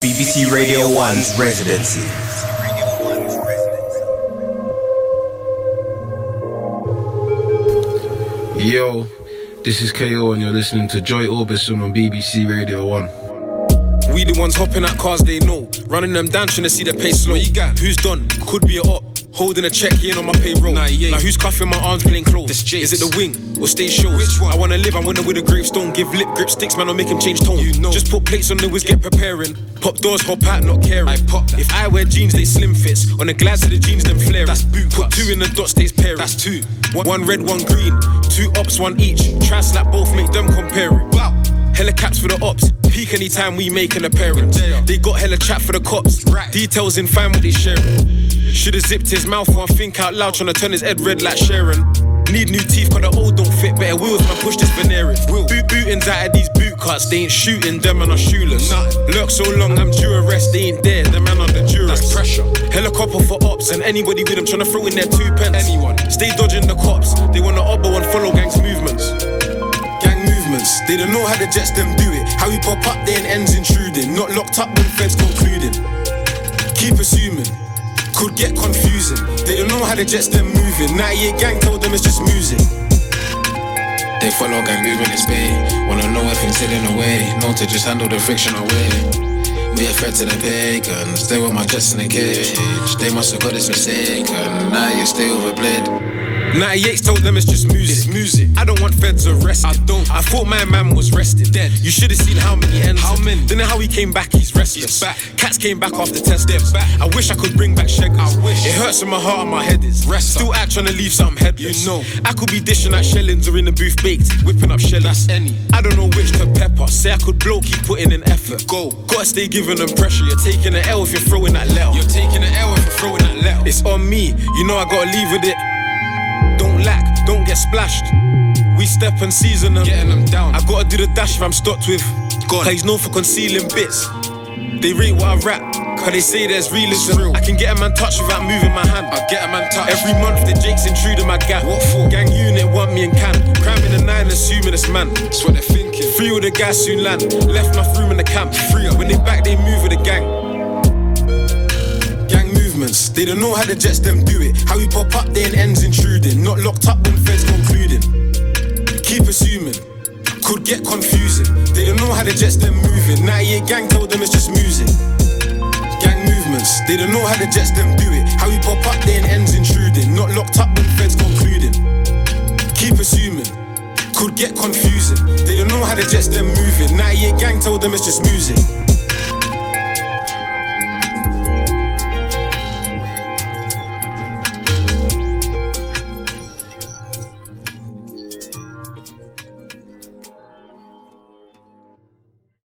BBC Radio 1's residency. Yo, this is KO and you're listening to Joy Orbison on BBC Radio 1. We the ones hopping at cars they know, running them down trying to see the pace slow. Who's done? Could be a op. Holding a check, he ain't on my payroll. Now who's cuffing my arms playing close? Is it the wing or stage shows? Which one? I wanna live, I wanna with a gravestone. Give lip grip sticks, man, I'll make him change tone. You know. Just put plates on the whiz, get preparing. Pop doors, hop out, not caring. I pop that. If I wear jeans, they slim fits. On the glads of the jeans, them flaring. That's boot. Put two in the dot, stays pairing. That's two. One red, one green. Two ops, one each. Try slap both, make them comparing. Wow. Hella caps for the ops. Peak anytime we make an appearance. They got hella chat for the cops. Right. Details in fine what they sharing. Should've zipped his mouth while I think out loud, tryna turn his head red like Sharon. Need new teeth, cause the old don't fit. Better wheels, man, push this Veneris. Bootings out of these boot cuts, they ain't shooting, them man are shoeless. Lurk so long, I'm due arrest, they ain't there, them man under duress. That's pressure. Helicopter for ops, and anybody with them tryna throw in their 2 pence. Anyone. Stay dodging the cops, they wanna obbo and follow gangs movements. Gang movements, they don't know how the jets them do it. How we pop up, they ain't ends intruding. Not locked up when feds concluding. Keep assuming. Could get confusing. They don't know how the jets them moving. 98 gang told them it's just music. They follow gang movement, it's bay. Wanna know if things sitting away. Know to just handle the friction away. We a threat to the pagans. Stay with my jets in the cage. They must have got this mistaken. Now you stay overplayed. 98 told them it's just music. It's music. I don't want feds arrested. I don't. I thought my man was rested. Dead. You should've seen how many ends. How many? Don't know how he came back. He's restless. He's back. Cats came back after test. They're back. I wish I could bring back Sheggers. I wish. It hurts in my heart and my head is rest. Still out trying to leave something headless. You know. I could be dishing out shellings or in the booth baked, whipping up shellings. That's any. I don't know which to pepper. Say I could blow, keep putting in effort. Go. Gotta stay giving them pressure. You're taking an L if you're throwing that letter. You're taking an L if you're throwing that letter. It's on me. You know I gotta leave with it. Don't lack, don't get splashed. We step and season them, getting them down. I gotta do the dash if I'm stocked with God. He's known for concealing bits. They rate what I rap, cause they say there's realism. I can get a man touched without moving my hand. I get a man touched. Every month the Jake's intruding my gap. What for? Gang unit want me and can. Crime in the 9 assuming it's man. That's what they're thinking. Free with the guys soon land. Left enough room in the camp. Free up. When they back they move with the gang. They don't know how the jets them do it. How we pop up, they ain't ends intruding. Not locked up when feds concluding. Keep assuming. Could get confusing. They don't know how the jets them moving. 98 gang told them it's just music. Gang movements. They don't know how the jets them do it. How we pop up, they ain't ends intruding. Not locked up when feds concluding. Keep assuming. Could get confusing. They don't know how the jets them moving. 98 gang told them it's just music.